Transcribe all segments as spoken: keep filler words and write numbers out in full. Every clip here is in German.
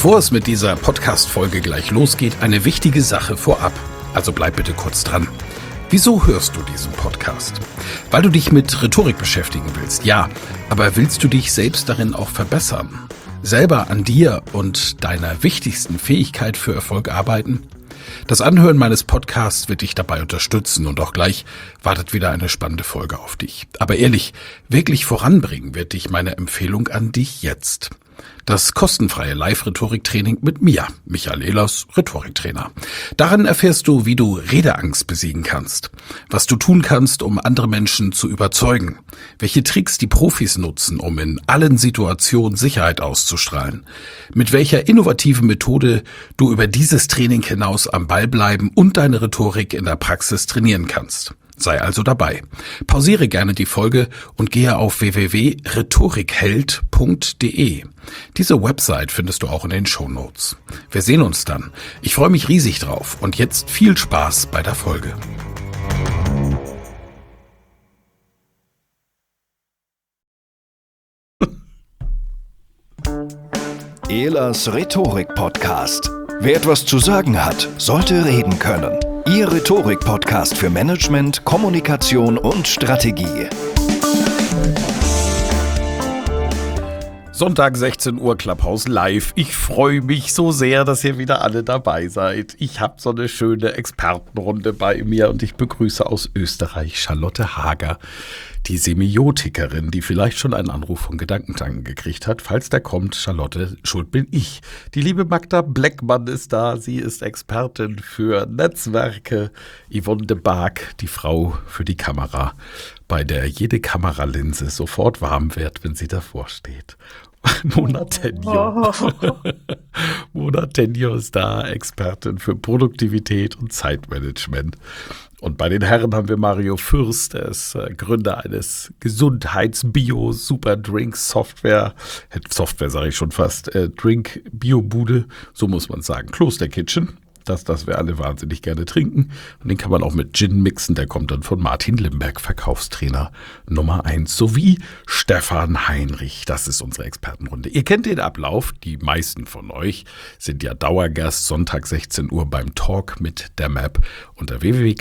Bevor es mit dieser Podcast-Folge gleich losgeht, eine wichtige Sache vorab. Also bleib bitte kurz dran. Wieso hörst du diesen Podcast? Weil du dich mit Rhetorik beschäftigen willst, ja. Aber willst du dich selbst darin auch verbessern? Selber an dir und deiner wichtigsten Fähigkeit für Erfolg arbeiten? Das Anhören meines Podcasts wird dich dabei unterstützen und auch gleich wartet wieder eine spannende Folge auf dich. Aber ehrlich, wirklich voranbringen wird dich meine Empfehlung an dich jetzt. Das kostenfreie Live-Rhetorik-Training mit mir, Michael Ehlers, Rhetoriktrainer. Darin erfährst du, wie du Redeangst besiegen kannst, was du tun kannst, um andere Menschen zu überzeugen, welche Tricks die Profis nutzen, um in allen Situationen Sicherheit auszustrahlen, mit welcher innovativen Methode du über dieses Training hinaus am Ball bleiben und deine Rhetorik in der Praxis trainieren kannst. Sei also dabei. Pausiere gerne die Folge und gehe auf w w w punkt rhetorikheld punkt d e. Diese Website findest du auch in den Shownotes. Wir sehen uns dann. Ich freue mich riesig drauf und jetzt viel Spaß bei der Folge. Ehlers Rhetorik-Podcast. Wer etwas zu sagen hat, sollte reden können. Ihr Rhetorik-Podcast für Management, Kommunikation und Strategie. Sonntag sechzehn Uhr Clubhouse live. Ich freue mich so sehr, dass ihr wieder alle dabei seid. Ich habe so eine schöne Expertenrunde bei mir und ich begrüße aus Österreich Charlotte Hager, die Semiotikerin, die vielleicht schon einen Anruf von Gedankentanken gekriegt hat. Falls der kommt, Charlotte, schuld bin ich. Die liebe Magda Bleckmann ist da. Sie ist Expertin für Netzwerke. Yvonne de Barg, die Frau für die Kamera, bei der jede Kameralinse sofort warm wird, wenn sie davor steht. Mona Tenjo. Oh. Mona Tenjo ist da, Expertin für Produktivität und Zeitmanagement. Und bei den Herren haben wir Mario Fürst, der ist äh, Gründer eines Gesundheits-Bio-Super-Drink-Software, Software sage ich schon fast, äh, Drink-Bio-Bude, so muss man sagen, Kloster Kitchen. Das, das wir alle wahnsinnig gerne trinken. Und den kann man auch mit Gin mixen. Der kommt dann von Martin Limberg, Verkaufstrainer Nummer eins. Sowie Stefan Heinrich. Das ist unsere Expertenrunde. Ihr kennt den Ablauf. Die meisten von euch sind ja Dauergast. Sonntag sechzehn Uhr beim Talk mit der Map. Unter w w w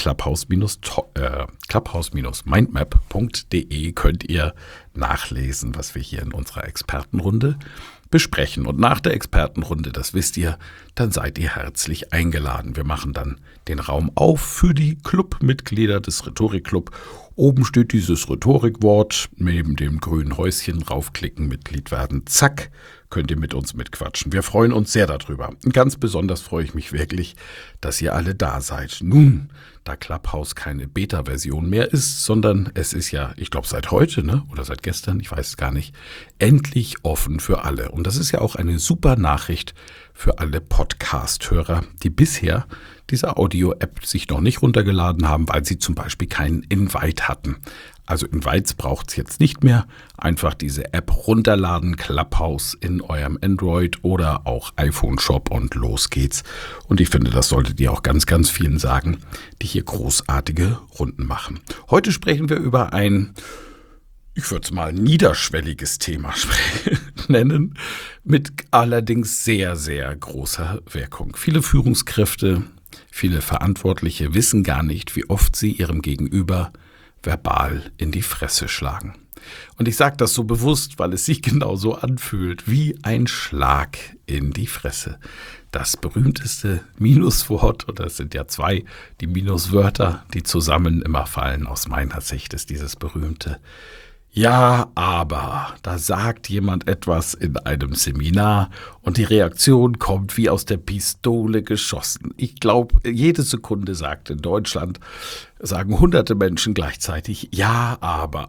punkt mindmap punkt d e könnt ihr nachlesen, was wir hier in unserer Expertenrunde besprechen. Und nach der Expertenrunde, das wisst ihr, dann seid ihr herzlich eingeladen. Wir machen dann den Raum auf für die Clubmitglieder des Rhetorikclub. Oben steht dieses Rhetorikwort, neben dem grünen Häuschen raufklicken, Mitglied werden, zack, könnt ihr mit uns mitquatschen. Wir freuen uns sehr darüber. Und ganz besonders freue ich mich wirklich, dass ihr alle da seid. Nun, da Clubhouse keine Beta-Version mehr ist, sondern es ist ja, ich glaube seit heute, ne, oder seit gestern, ich weiß es gar nicht, endlich offen für alle. Und das ist ja auch eine super Nachricht für alle Podcast-Hörer, die bisher diese Audio-App sich noch nicht runtergeladen haben, weil sie zum Beispiel keinen Invite hatten. Also Invites braucht es jetzt nicht mehr. Einfach diese App runterladen, Clubhouse in eurem Android oder auch iPhone-Shop und los geht's. Und ich finde, das solltet ihr auch ganz, ganz vielen sagen, die hier großartige Runden machen. Heute sprechen wir über ein, ich würde es mal niederschwelliges Thema nennen, mit allerdings sehr, sehr großer Wirkung. Viele Führungskräfte, viele Verantwortliche wissen gar nicht, wie oft sie ihrem Gegenüber verbal in die Fresse schlagen. Und ich sage das so bewusst, weil es sich genauso anfühlt wie ein Schlag in die Fresse. Das berühmteste Minuswort, oder es sind ja zwei, die Minuswörter, die zusammen immer fallen, aus meiner Sicht ist dieses berühmte Ja, aber, da sagt jemand etwas in einem Seminar und die Reaktion kommt wie aus der Pistole geschossen. Ich glaube, jede Sekunde sagt in Deutschland, sagen hunderte Menschen gleichzeitig, ja, aber.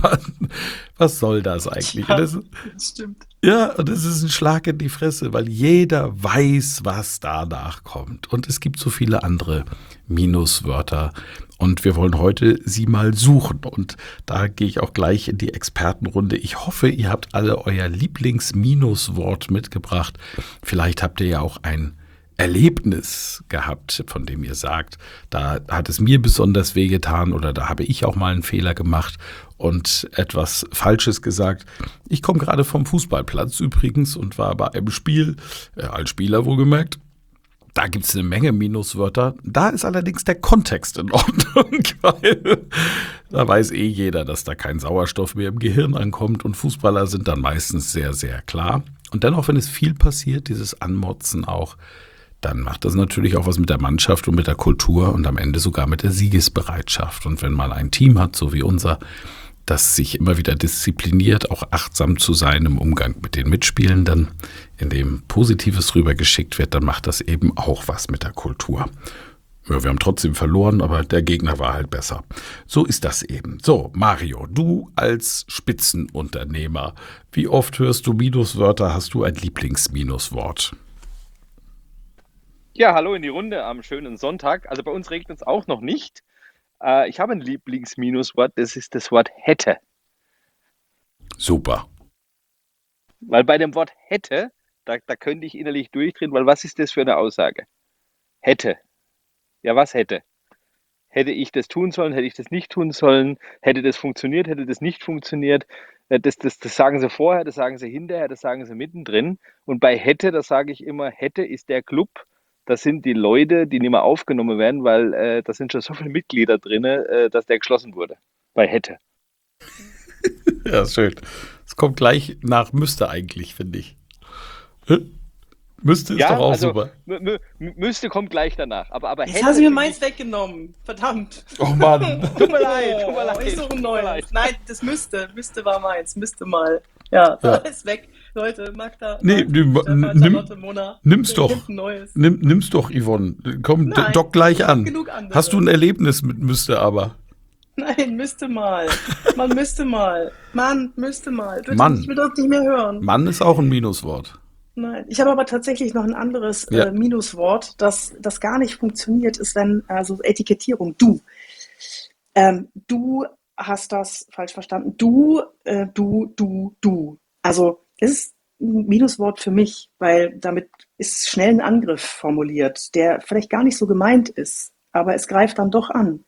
Was soll das eigentlich? Ja, das, das stimmt. Ja, und es ist ein Schlag in die Fresse, weil jeder weiß, was danach kommt. Und es gibt so viele andere Minuswörter. Und wir wollen heute sie mal suchen. Und da gehe ich auch gleich in die Expertenrunde. Ich hoffe, ihr habt alle euer Lieblings-Minuswort mitgebracht. Vielleicht habt ihr ja auch ein Erlebnis gehabt, von dem ihr sagt, da hat es mir besonders wehgetan oder da habe ich auch mal einen Fehler gemacht und etwas Falsches gesagt. Ich komme gerade vom Fußballplatz übrigens und war bei einem Spiel, äh, als Spieler wohlgemerkt. Da gibt es eine Menge Minuswörter. Da ist allerdings der Kontext in Ordnung, weil da weiß eh jeder, dass da kein Sauerstoff mehr im Gehirn ankommt und Fußballer sind dann meistens sehr, sehr klar. Und dennoch, wenn es viel passiert, dieses Anmotzen auch, dann macht das natürlich auch was mit der Mannschaft und mit der Kultur und am Ende sogar mit der Siegesbereitschaft. Und wenn man ein Team hat, so wie unser, das sich immer wieder diszipliniert, auch achtsam zu sein im Umgang mit den Mitspielenden, in dem Positives rübergeschickt wird, dann macht das eben auch was mit der Kultur. Ja, wir haben trotzdem verloren, aber der Gegner war halt besser. So ist das eben. So, Mario, du als Spitzenunternehmer, wie oft hörst du Minuswörter? Hast du ein Lieblingsminuswort? Ja, hallo in die Runde am schönen Sonntag. Also bei uns regnet es auch noch nicht. Äh, ich habe ein Lieblingsminuswort, das ist das Wort hätte. Super. Weil bei dem Wort hätte, da, da könnte ich innerlich durchdrehen, weil was ist das für eine Aussage? Hätte. Ja, was hätte? Hätte ich das tun sollen, hätte ich das nicht tun sollen, hätte das funktioniert, hätte das nicht funktioniert. Äh, Das, das, das sagen sie vorher, das sagen sie hinterher, das sagen sie mittendrin. Und bei hätte, da sage ich immer, hätte ist der Club, das sind die Leute, die nicht mehr aufgenommen werden, weil äh, da sind schon so viele Mitglieder drin, äh, dass der geschlossen wurde. Bei hätte. Ja, schön. Es kommt gleich nach müsste eigentlich, finde ich. Hä? Müsste ist Ja, doch auch also super. mü mü müsste kommt gleich danach. Aber, aber Jetzt hätte. hast du mir finde meins ich- weggenommen. Verdammt. Oh Mann. Tut mir leid, tut mir Oh, leid. ich suche ein tut mir neues. leid. Nein, das müsste. Müsste war meins. Müsste mal. Ja, Ja. ist weg. Leute, Magda. Nee, Max, nee, Stefan, nimm- Charlotte, Mona. nimm's Ich doch. find ein neues. Nimm, nimm's doch, Yvonne. Komm, d- Nein, dock gleich ich hab an. genug andere. Hast du ein Erlebnis mit müsste aber? Nein, müsste mal. Man müsste mal. Mann, müsste mal. Bitte, Mann. Ich will das nicht mehr hören. Mann ist auch ein Minuswort. Nein, ich habe aber tatsächlich noch ein anderes Ja. äh, Minuswort, das, das gar nicht funktioniert, ist wenn, also Etikettierung, du. Ähm, du hast das falsch verstanden. Du, äh, du, du, du. Also es ist ein Minuswort für mich, weil damit ist schnell ein Angriff formuliert, der vielleicht gar nicht so gemeint ist, aber es greift dann doch an.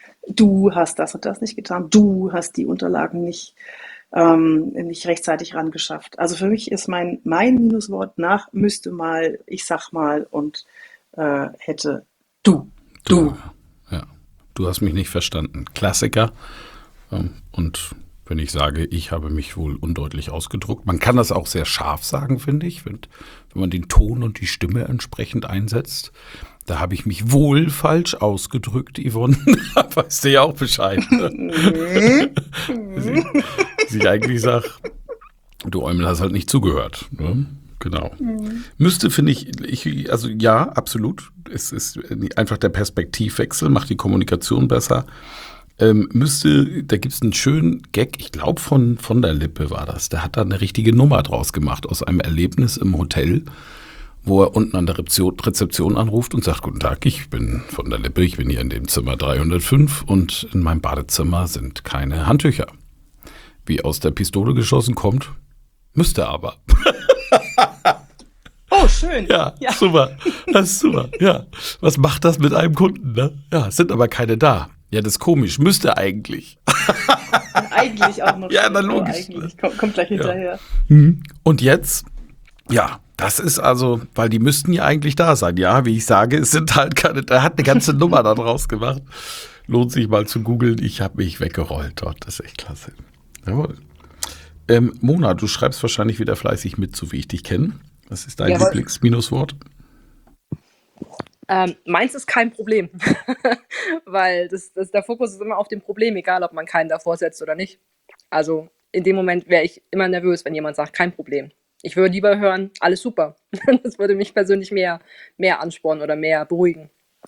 Du hast das und das nicht getan. Du hast die Unterlagen nicht ähm, nicht rechtzeitig rangeschafft. Also für mich ist mein, mein Minuswort nach müsste mal, ich sag mal und äh, hätte du. Du. Ja, du hast mich nicht verstanden. Klassiker. Ähm, Und wenn ich sage, ich habe mich wohl undeutlich ausgedrückt. Man kann das auch sehr scharf sagen, finde ich, wenn, wenn man den Ton und die Stimme entsprechend einsetzt. Da habe ich mich wohl falsch ausgedrückt, Yvonne. Weißt du ja auch Bescheid. Ne? sie, sie eigentlich sagt, du Eumel hast halt nicht zugehört. Ne? Genau. Müsste, finde ich, ich, also ja, absolut. Es ist einfach der Perspektivwechsel, macht die Kommunikation besser. Ähm, müsste, da gibt es einen schönen Gag, ich glaube von, von der Lippe war das. Der hat da eine richtige Nummer draus gemacht aus einem Erlebnis im Hotel, wo er unten an der Rezeption, Rezeption anruft und sagt, guten Tag, ich bin von der Lippe, ich bin hier in dem Zimmer dreihundertfünf und in meinem Badezimmer sind keine Handtücher. Wie aus der Pistole geschossen kommt, müsste aber. Oh, schön. Ja, Ja. super. Das ist super. Ja. Was macht das mit einem Kunden, ne? Ja, es sind aber keine da. Ja, das ist komisch. Müsste eigentlich. Eigentlich auch noch. Ja, schön. na, logisch, Oh, eigentlich. Kommt, kommt gleich hinterher. Mhm. Und jetzt, ja, das ist also, weil die müssten ja eigentlich da sein. Ja, wie ich sage, es sind halt keine, er hat eine ganze Nummer da draus gemacht. Lohnt sich mal zu googeln. Ich habe mich weggerollt dort. Das ist echt klasse. Jawohl. Ähm, Mona, du schreibst wahrscheinlich wieder fleißig mit, so wie ich dich kenne. Was ist dein Jawohl. Lieblingsminuswort? Ähm, meins ist kein Problem, weil das, das, der Fokus ist immer auf dem Problem, egal ob man keinen davor setzt oder nicht. Also in dem Moment wäre ich immer nervös, wenn jemand sagt, kein Problem. Ich würde lieber hören, alles super. Das würde mich persönlich mehr, mehr anspornen oder mehr beruhigen.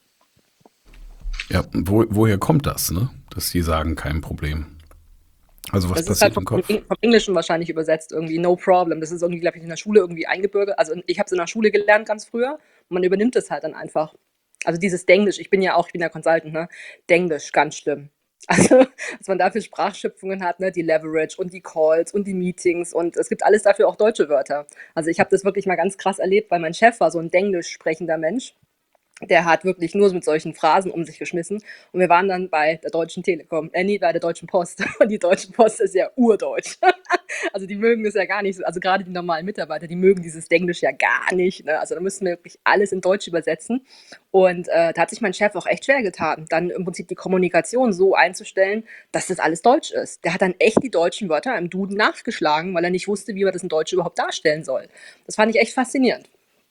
Ja, wo, woher kommt das, ne? Dass die sagen, kein Problem? Also was Das ist passiert halt im vom, Kopf? vom Englischen wahrscheinlich übersetzt irgendwie, no problem. Das ist irgendwie, glaube ich, in der Schule irgendwie eingebürgert. Also ich habe es in der Schule gelernt ganz früher und man übernimmt es halt dann einfach. Also dieses Denglisch, ich bin ja auch, ich bin ja Consultant, ne? Denglisch, ganz schlimm. Also, was man da für Sprachschöpfungen hat, ne, die Leverage und die Calls und die Meetings und es gibt alles dafür auch deutsche Wörter. Also, ich habe das wirklich mal ganz krass erlebt, weil mein Chef war so ein Denglisch sprechender Mensch. Der hat wirklich nur mit solchen Phrasen um sich geschmissen. Und wir waren dann bei der Deutschen Telekom, äh, nee, bei der Deutschen Post. Und die Deutsche Post ist ja urdeutsch. Also die mögen das ja gar nicht so. Also gerade die normalen Mitarbeiter, die mögen dieses Englisch ja gar nicht. Ne? Also da müssen wir wirklich alles in Deutsch übersetzen. Und äh, da hat sich mein Chef auch echt schwer getan, dann im Prinzip die Kommunikation so einzustellen, dass das alles Deutsch ist. Der hat dann echt die deutschen Wörter im Duden nachgeschlagen, weil er nicht wusste, wie man das in Deutsch überhaupt darstellen soll. Das fand ich echt faszinierend.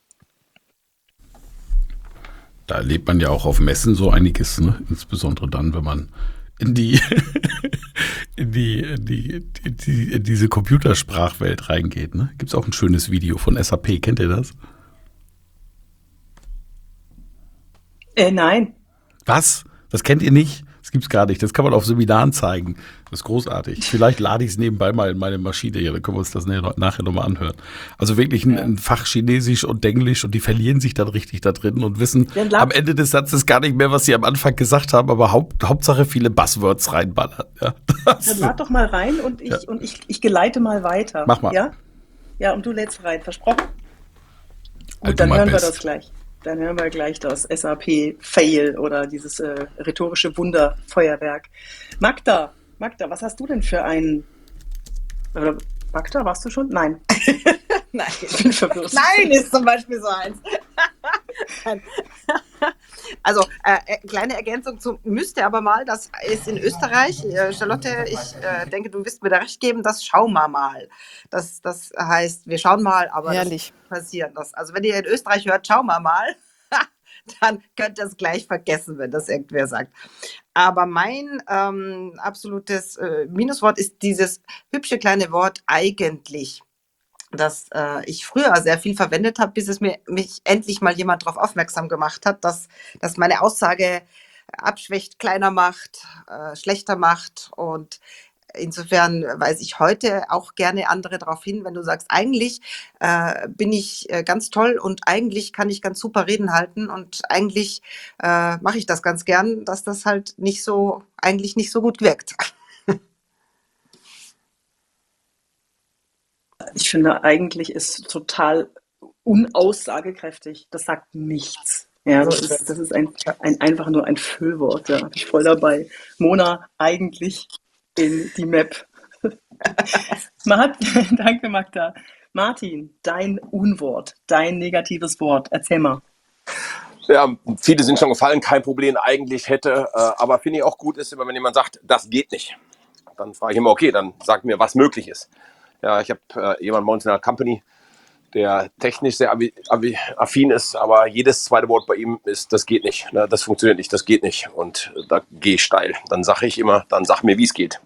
Da erlebt man ja auch auf Messen so einiges, ne? Insbesondere dann, wenn man in die, in die, in die, in die in diese Computersprachwelt reingeht. Ne? Gibt es auch ein schönes Video von S A P, kennt ihr das? Äh, nein. Was? Das kennt ihr nicht? Das gibt's gar nicht. Das kann man auf Seminaren zeigen. Das ist großartig. Vielleicht lade ich es nebenbei mal in meine Maschine hier, dann können wir uns das nachher nochmal anhören. Also wirklich ein, ein Fach Chinesisch und Englisch und die verlieren sich dann richtig da drin und wissen am Ende des Satzes gar nicht mehr, was sie am Anfang gesagt haben, aber Haupt, Hauptsache viele Buzzwords reinballern. Ja, dann lad doch mal rein und ich, ja. und ich, ich geleite mal weiter. Mach mal. Ja, ja und du lädst rein, versprochen? Gut, also dann hören best. wir das gleich. Dann hören wir gleich das S A P-Fail oder dieses äh, rhetorische Wunderfeuerwerk. Magda, Magda, was hast du denn für ein... Oder Magda, warst du schon? Nein. Nein. Ich bin verwirrt. Nein ist zum Beispiel so eins. Also, äh, kleine Ergänzung zu müsste aber mal, das ist in Österreich, äh, Charlotte, ich äh, denke, du wirst mir da recht geben, das schauen wir mal. Das, das heißt, wir schauen mal, aber Herrlich. Das passieren. Das, also wenn ihr in Österreich hört, schauen wir mal, dann könnt ihr es gleich vergessen, wenn das irgendwer sagt. Aber mein ähm, absolutes äh, Minuswort ist dieses hübsche kleine Wort eigentlich, das äh, ich früher sehr viel verwendet habe, bis es mir mich endlich mal jemand darauf aufmerksam gemacht hat, dass, dass meine Aussage abschwächt, kleiner macht, äh, schlechter macht. Und insofern weise ich heute auch gerne andere darauf hin, wenn du sagst, eigentlich äh, bin ich äh, ganz toll und eigentlich kann ich ganz super Reden halten und eigentlich äh, mache ich das ganz gern, dass das halt nicht so, eigentlich nicht so gut wirkt. Ich finde, eigentlich ist total unaussagekräftig. Das sagt nichts. Ja, das ist, das ist ein, ein, einfach nur ein Füllwort. Da bin ich voll dabei. Mona, eigentlich in die Map. Mart, danke, Magda. Martin, dein Unwort, dein negatives Wort. Erzähl mal. Ja, viele sind schon gefallen, kein Problem, eigentlich hätte. Äh, aber finde ich auch gut ist, immer wenn jemand sagt, das geht nicht. Dann frage ich immer, okay, dann sag mir, was möglich ist. Ja, ich habe äh, jemanden bei uns in der Company, der technisch sehr affin ist, aber jedes zweite Wort bei ihm ist, das geht nicht, ne, das funktioniert nicht, das geht nicht. Und äh, da gehe ich steil. Dann sage ich immer, dann sag mir, wie es geht.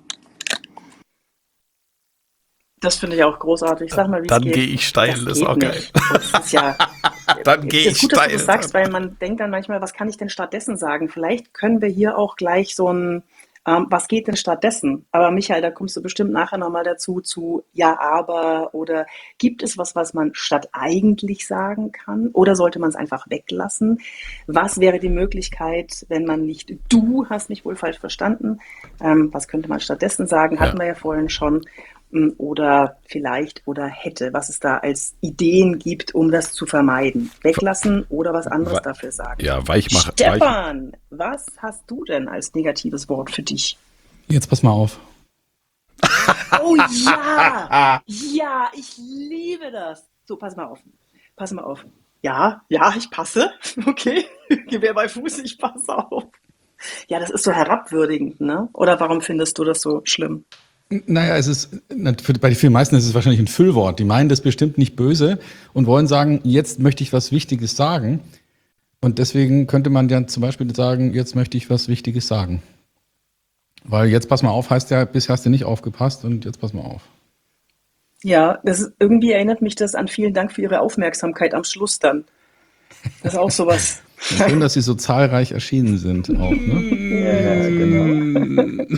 Das finde ich auch großartig. Sag mal, wie dann es geht. Dann gehe ich steil, das, das ist auch geil. Das ist ja, dann gehe ich gut, steil. Dass du das sagst, weil man denkt dann manchmal, was kann ich denn stattdessen sagen? Vielleicht können wir hier auch gleich so ein Ähm, was geht denn stattdessen? Aber Michael, da kommst du bestimmt nachher nochmal dazu, zu ja, aber oder gibt es was, was man statt eigentlich sagen kann? Oder sollte man es einfach weglassen? Was wäre die Möglichkeit, wenn man nicht du hast mich wohl falsch verstanden? Ähm, was könnte man stattdessen sagen? Hatten ja. wir ja vorhin schon. Oder vielleicht oder hätte, was es da als Ideen gibt, um das zu vermeiden. Weglassen oder was anderes We- dafür sagen. Ja, Weichmacher. Stefan, weich. Was hast du denn als negatives Wort für dich? Jetzt pass mal auf. Oh ja, ja, ich liebe das. So, pass mal auf. Pass mal auf. Ja, ja, ich passe. Okay, Gewehr bei Fuß, ich passe auf. Ja, das ist so herabwürdigend, ne? Oder warum findest du das so schlimm? Naja, es ist, bei den meisten ist es wahrscheinlich ein Füllwort. Die meinen das bestimmt nicht böse und wollen sagen, jetzt möchte ich was Wichtiges sagen. Und deswegen könnte man dann zum Beispiel sagen, jetzt möchte ich was Wichtiges sagen. Weil jetzt pass mal auf heißt ja, bisher hast du nicht aufgepasst und jetzt pass mal auf. Ja, das ist, irgendwie erinnert mich das an vielen Dank für Ihre Aufmerksamkeit am Schluss dann. Das ist auch sowas. Schön, dass Sie so zahlreich erschienen sind auch, ne? Ja, genau.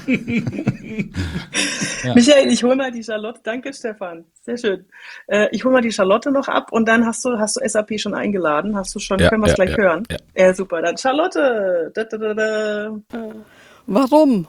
Ja. Michael, ich hole mal die Charlotte. Danke, Stefan. Sehr schön. Äh, ich hole mal die Charlotte noch ab und dann hast du, hast du S A P schon eingeladen. Hast du schon, ja, können wir es ja, gleich ja, hören? Ja. ja, super. Dann Charlotte. Da, da, da, da. Warum?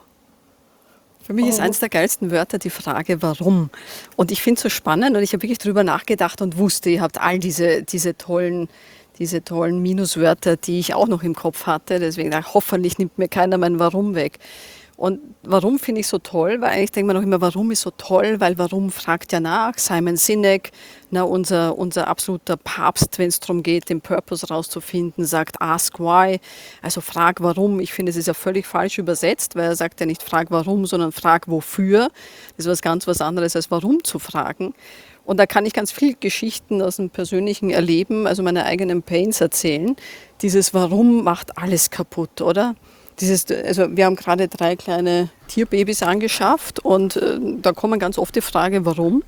Für mich ist Oh. eines der geilsten Wörter die Frage, warum. Und ich finde es so spannend und ich habe wirklich drüber nachgedacht und wusste, ihr habt all diese, diese tollen, diese tollen Minuswörter, die ich auch noch im Kopf hatte. Deswegen dachte ich, hoffentlich nimmt mir keiner mein Warum weg. Und warum finde ich so toll? Weil eigentlich denkt man auch immer, warum ist so toll? Weil warum fragt ja nach? Simon Sinek, na, unser, unser absoluter Papst, wenn es darum geht, den Purpose rauszufinden, sagt ask why. Also frag warum. Ich finde, es ist ja völlig falsch übersetzt, weil er sagt ja nicht frag warum, sondern frag wofür. Das ist was ganz was anderes als warum zu fragen. Und da kann ich ganz viele Geschichten aus dem persönlichen Erleben, also meine eigenen Pains erzählen. Dieses Warum macht alles kaputt, oder? Dieses, also wir haben gerade drei kleine Tierbabys angeschafft und äh, da kommen ganz oft die Frage, warum?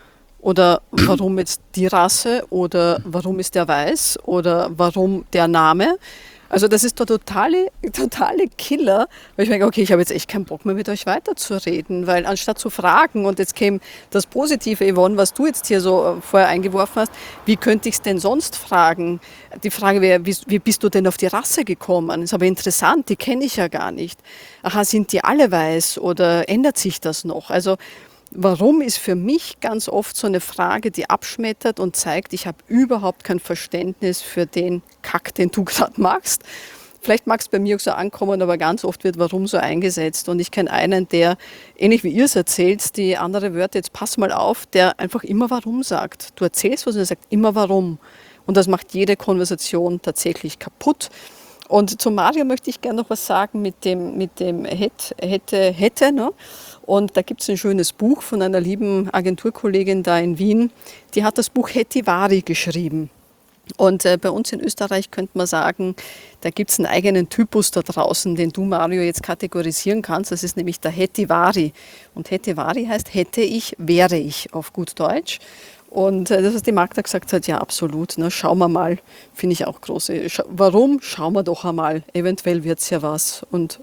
Oder warum jetzt die Rasse? Oder warum ist der weiß? Oder warum der Name? Also das ist der totale, totale Killer, weil ich denke, okay, ich habe jetzt echt keinen Bock mehr mit euch weiterzureden, weil anstatt zu fragen, und jetzt käme das Positive, Yvonne, was du jetzt hier so vorher eingeworfen hast, wie könnte ich es denn sonst fragen? Die Frage wäre, wie, wie bist du denn auf die Rasse gekommen? Das ist aber interessant, die kenne ich ja gar nicht. Aha, sind die alle weiß oder ändert sich das noch? Also warum ist für mich ganz oft so eine Frage, die abschmettert und zeigt, ich habe überhaupt kein Verständnis für den Kack, den du gerade machst. Vielleicht mag es bei mir auch so ankommen, aber ganz oft wird warum so eingesetzt. Und ich kenne einen, der, ähnlich wie ihr es erzählt, die andere Wörter, jetzt pass mal auf, der einfach immer warum sagt. Du erzählst was und er sagt immer warum. Und das macht jede Konversation tatsächlich kaputt. Und zu Mario möchte ich gerne noch was sagen mit dem, mit dem hätte, hätte, hätte, ne? Und da gibt es ein schönes Buch von einer lieben Agenturkollegin da in Wien, die hat das Buch Hetivari geschrieben. Und äh, bei uns in Österreich könnte man sagen, da gibt es einen eigenen Typus da draußen, den du, Mario, jetzt kategorisieren kannst. Das ist nämlich der Hetivari. Und Hetivari heißt hätte ich, wäre ich auf gut Deutsch. Und äh, das, was die Magda gesagt hat, ja absolut, ne, schauen wir mal, finde ich auch große. Scha- Warum? Schauen wir doch einmal, eventuell wird es ja was. Und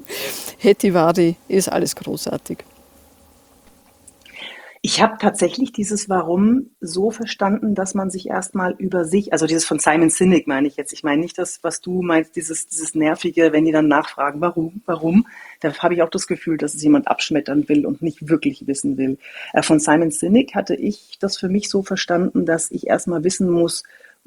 Hetivari ist alles großartig. Ich habe tatsächlich dieses Warum so verstanden, dass man sich erstmal über sich, also dieses von Simon Sinek meine ich jetzt, ich meine nicht das, was du meinst, dieses, dieses Nervige, wenn die dann nachfragen, warum, warum, da habe ich auch das Gefühl, dass es jemand abschmettern will und nicht wirklich wissen will. Äh, von Simon Sinek hatte ich das für mich so verstanden, dass ich erstmal wissen muss,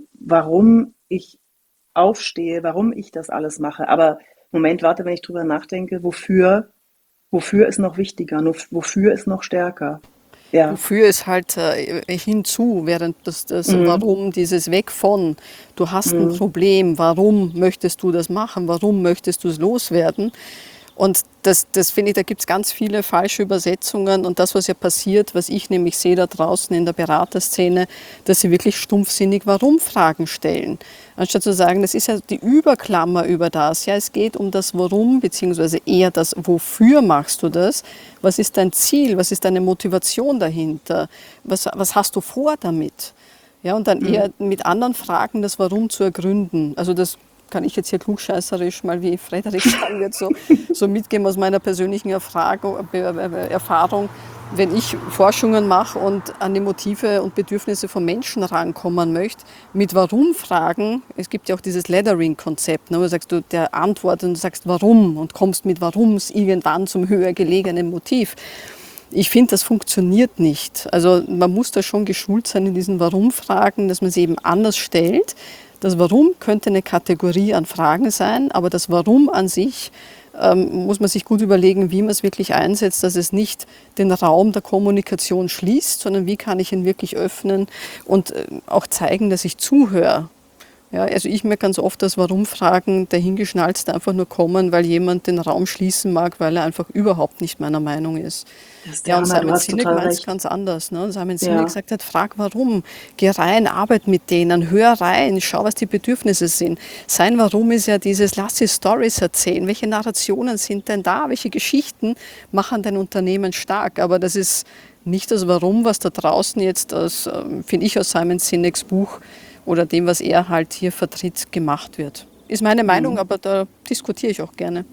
warum ich aufstehe, warum ich das alles mache. Aber Moment, warte, wenn ich drüber nachdenke, wofür, wofür ist noch wichtiger, nur wofür ist noch stärker? Ja. Wofür ist halt äh, hinzu, während das, das Mhm. Warum, dieses Weg von, du hast ein Mhm. Problem, warum möchtest du das machen, warum möchtest du es loswerden? Und das, das finde ich, da gibt es ganz viele falsche Übersetzungen und das, was ja passiert, was ich nämlich sehe da draußen in der Beraterszene, dass sie wirklich stumpfsinnig Warum-Fragen stellen. Anstatt zu sagen, das ist ja die Überklammer über das, ja, es geht um das Warum, beziehungsweise eher das Wofür machst du das, was ist dein Ziel, was ist deine Motivation dahinter, was, was hast du vor damit? Ja, und dann Mhm. eher mit anderen Fragen das Warum zu ergründen. Also das kann ich jetzt hier klugscheißerisch mal, wie Frederik sagen wird, so, so mitgeben aus meiner persönlichen Erfahrung, Erfahrung. Wenn ich Forschungen mache und an die Motive und Bedürfnisse von Menschen rankommen möchte, mit Warum-Fragen, es gibt ja auch dieses Lettering-Konzept, ne, wo du sagst, du, der antwortet und du sagst Warum und kommst mit Warums irgendwann zum höher gelegenen Motiv. Ich finde, das funktioniert nicht. Also man muss da schon geschult sein in diesen Warum-Fragen, dass man sie eben anders stellt. Das Warum könnte eine Kategorie an Fragen sein, aber das Warum an sich ähm, muss man sich gut überlegen, wie man es wirklich einsetzt, dass es nicht den Raum der Kommunikation schließt, sondern wie kann ich ihn wirklich öffnen und äh, auch zeigen, dass ich zuhöre. Ja, also ich merke ganz oft, dass Warum-Fragen dahingeschnalzt einfach nur kommen, weil jemand den Raum schließen mag, weil er einfach überhaupt nicht meiner Meinung ist. Das ist der Ja, und Hammer, du Simon hast Sinek total meint es recht. ganz anders. Ne? Simon Ja. Sinek gesagt hat, frag warum, geh rein, arbeit mit denen, hör rein, schau, was die Bedürfnisse sind. Sein Warum ist ja dieses, lass die Stories erzählen, welche Narrationen sind denn da, welche Geschichten machen dein Unternehmen stark, aber das ist nicht das Warum, was da draußen jetzt, aus, ähm, finde ich, aus Simon Sineks Buch oder dem, was er halt hier vertritt, gemacht wird. Ist meine Meinung, Mhm. aber da diskutiere ich auch gerne.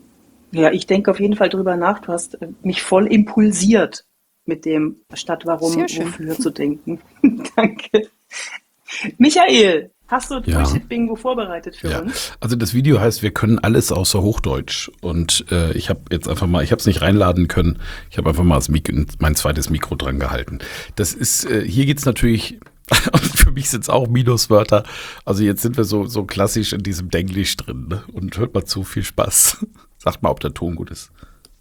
Ja, ich denke auf jeden Fall drüber nach. Du hast äh, mich voll impulsiert mit dem, statt warum, Sehr schön. wofür zu denken. Danke. Michael, Hast du Ja. Bullshit-Bingo vorbereitet für Ja, uns? also das Video heißt, wir können alles außer Hochdeutsch. Und äh, ich habe jetzt einfach mal, ich habe es nicht reinladen können, ich habe einfach mal das Mikro, mein zweites Mikro dran gehalten. Das ist, äh, hier geht's natürlich, für mich sind es auch Minuswörter. Also jetzt sind wir so, so klassisch in diesem Denglisch drin. Ne? Und hört mal zu, viel Spaß. Sagt mal, ob der Ton gut ist.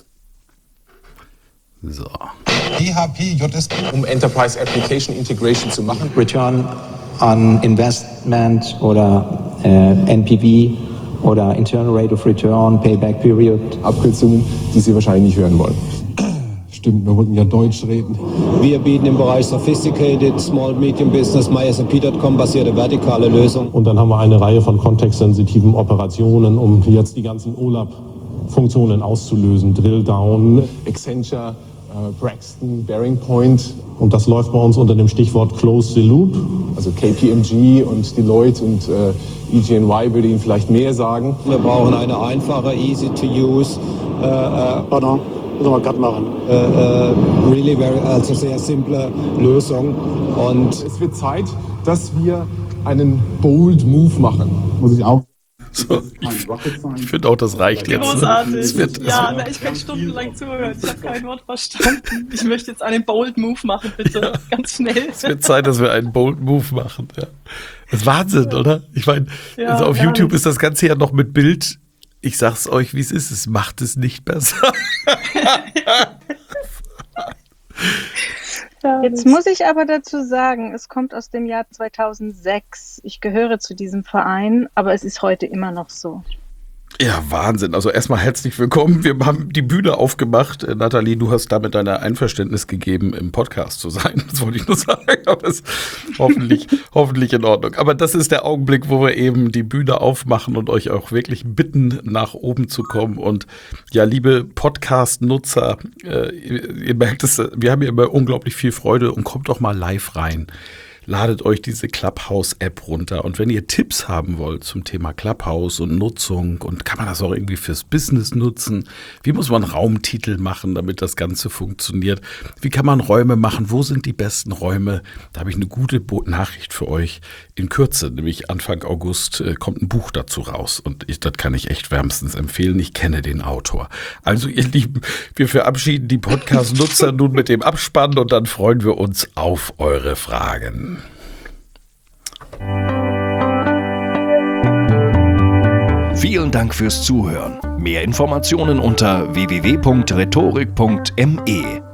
So. E H P, J S P, um Enterprise Application Integration zu machen. Return on Investment oder äh, N P V oder Internal Rate of Return, Payback Period. Abkürzungen, die Sie wahrscheinlich nicht hören wollen. Stimmt, wir wollten ja Deutsch reden. Wir bieten im Bereich Sophisticated Small Medium Business My S A P Punkt com basierte vertikale Lösungen. Und dann haben wir eine Reihe von kontextsensitiven Operationen, um jetzt die ganzen O L A P-Funktionen auszulösen. Drill Down, Accenture, äh, Braxton, Bearing Point. und das läuft bei uns unter dem Stichwort Close the Loop. Also K P M G und Deloitte und äh, E G N Y würde Ihnen vielleicht mehr sagen. Wir brauchen eine einfache, easy to use, äh, äh, Pardon, müssen wir gerade machen. äh, äh, really very, also sehr simple Lösung. Und Es wird Zeit, dass wir einen bold Move machen. Muss ich auch. So, ich ich finde auch, das reicht jetzt. Ne? Großartig. Es wird, es ja, wird, na, ich kann stundenlang zuhören. Ich habe kein Wort verstanden. Ich möchte jetzt einen Bold Move machen, bitte. Ganz schnell. es wird Zeit, dass wir einen Bold Move machen. Ja. Das ist Wahnsinn, oder? Ich meine, Ja, also auf gar YouTube nicht. ist das Ganze ja noch mit Bild. Ich sag's euch, wie es ist. Es macht es nicht besser. Jetzt muss ich aber dazu sagen, es kommt aus dem Jahr zweitausendsechs. Ich gehöre zu diesem Verein, aber es ist heute immer noch so. Ja, Wahnsinn. Also erstmal herzlich willkommen. Wir haben die Bühne aufgemacht. Äh, Nathalie, du hast damit dein Einverständnis gegeben, im Podcast zu sein. Das wollte ich nur sagen, aber es ist hoffentlich, hoffentlich in Ordnung. Aber das ist der Augenblick, wo wir eben die Bühne aufmachen und euch auch wirklich bitten, nach oben zu kommen. Und ja, liebe Podcast-Nutzer, äh, ihr, ihr merkt es, wir haben hier immer unglaublich viel Freude und kommt doch mal live rein. Ladet euch diese Clubhouse-App runter. Und wenn ihr Tipps haben wollt zum Thema Clubhouse und Nutzung und kann man das auch irgendwie fürs Business nutzen? Wie muss man Raumtitel machen, damit das Ganze funktioniert? Wie kann man Räume machen? Wo sind die besten Räume? Da habe ich eine gute Bo- Nachricht für euch. In Kürze, nämlich Anfang August, äh, kommt ein Buch dazu raus. Und ich, das kann ich echt wärmstens empfehlen. Ich kenne den Autor. Also ihr Lieben, wir verabschieden die Podcast-Nutzer nun mit dem Abspann und dann freuen wir uns auf eure Fragen. Vielen Dank fürs Zuhören. Mehr Informationen unter w w w punkt rhetorik punkt m e.